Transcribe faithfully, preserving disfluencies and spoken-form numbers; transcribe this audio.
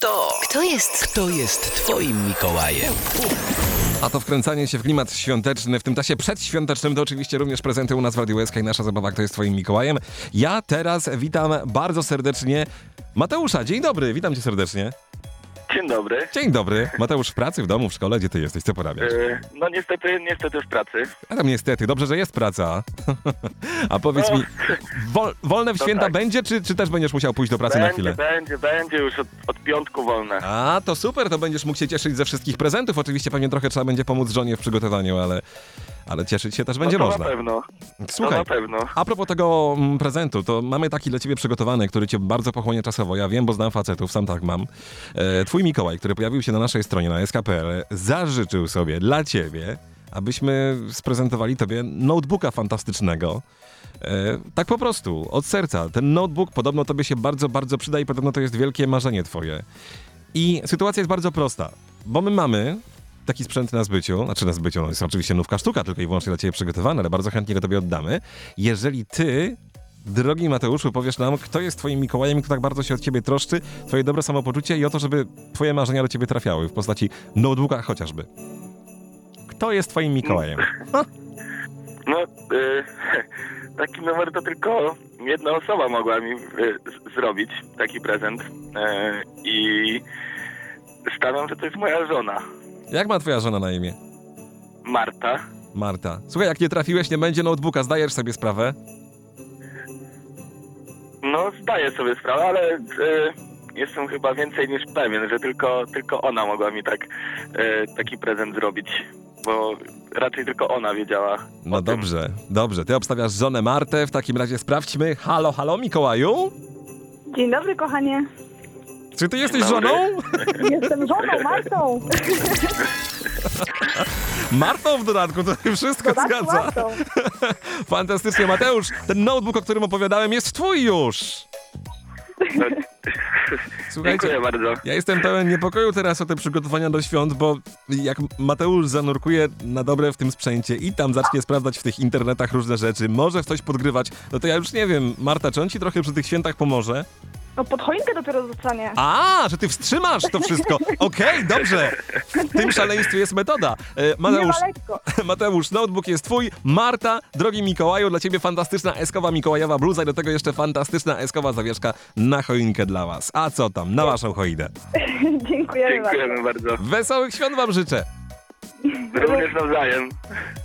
Kto? Kto jest? Kto jest twoim Mikołajem? A to wkręcanie się w klimat świąteczny, w tym czasie przedświątecznym, to oczywiście również prezenty u nas w Radiu S K i nasza zabawa Kto jest twoim Mikołajem. Ja teraz witam bardzo serdecznie Mateusza. Dzień dobry, witam cię serdecznie. Dzień dobry. Dzień dobry. Mateusz, w pracy, w domu, w szkole? Gdzie ty jesteś? Co porabiasz? Yy, no niestety, niestety w pracy. A tam niestety, dobrze, że jest praca. A powiedz No, mi, wol, wolne w to święta tak. będzie, czy, czy też będziesz musiał pójść do pracy na chwilę? Będzie, będzie, będzie już od, od piątku wolne. A, to super, to będziesz mógł się cieszyć ze wszystkich prezentów. Oczywiście pewnie trochę trzeba będzie pomóc żonie w przygotowaniu, ale, ale cieszyć się też będzie no to można. na pewno. Słuchaj, No na pewno. a propos tego mm, prezentu, to mamy taki dla ciebie przygotowany, który cię bardzo pochłonie czasowo. Ja wiem, bo znam facetów, sam tak mam. E, twój Mikołaj, który pojawił się na naszej stronie na S K kropka P L, zażyczył sobie dla ciebie, abyśmy sprezentowali tobie notebooka fantastycznego. E, tak po prostu, od serca. Ten notebook podobno tobie się bardzo, bardzo przyda i podobno to jest wielkie marzenie twoje. I sytuacja jest bardzo prosta, bo my mamy taki sprzęt na zbyciu, znaczy na zbyciu, no jest oczywiście nówka sztuka, tylko i wyłącznie dla ciebie przygotowany, ale bardzo chętnie go tobie oddamy. Jeżeli ty, drogi Mateuszu, powiesz nam, kto jest twoim Mikołajem, kto tak bardzo się od ciebie troszczy, twoje dobre samopoczucie i o to, żeby twoje marzenia do ciebie trafiały w postaci notebooka chociażby. Kto jest twoim Mikołajem? No, yy, taki numer to tylko jedna osoba mogła mi yy, z- zrobić taki prezent. Yy, I stawiam, że to jest moja żona, Jak ma twoja żona na imię? Marta. Marta. Słuchaj, jak nie trafiłeś, nie będzie notebooka, zdajesz sobie sprawę? No, zdaję sobie sprawę, ale yy, jestem chyba więcej niż pewien, że tylko, tylko ona mogła mi tak yy, taki prezent zrobić. Bo raczej tylko ona wiedziała. No o tym. dobrze, dobrze. Ty obstawiasz żonę Martę, w takim razie sprawdźmy. Halo, halo, Mikołaju? Dzień dobry, kochanie. Czy ty jesteś Dobry. żoną? Jestem żoną, Martą. Martą w dodatku, to się wszystko Dodatku zgadza. Martą. Fantastycznie, Mateusz. Ten notebook, o którym opowiadałem, jest twój już. No, Słuchajcie, dziękuję bardzo. ja jestem pełen niepokoju teraz o te przygotowania do świąt, bo jak Mateusz zanurkuje na dobre w tym sprzęcie i tam zacznie sprawdzać w tych internetach różne rzeczy, może w coś podgrywać, no to ja już nie wiem, Marta, czy on ci trochę przy tych świętach pomoże? No pod choinkę dopiero zostanie. A, że ty wstrzymasz to wszystko. Okej, dobrze. W tym szaleństwie jest metoda. E, Nie Mateusz, ma lekko. Mateusz, notebook jest twój. Marta, drogi Mikołaju, dla ciebie fantastyczna eskowa mikołajowa bluza i do tego jeszcze fantastyczna eskowa zawieszka na choinkę dla was. A co tam, na waszą choinę. Dziękujemy bardzo. Dziękujemy bardzo. Wesołych świąt wam życzę. Również nawzajem.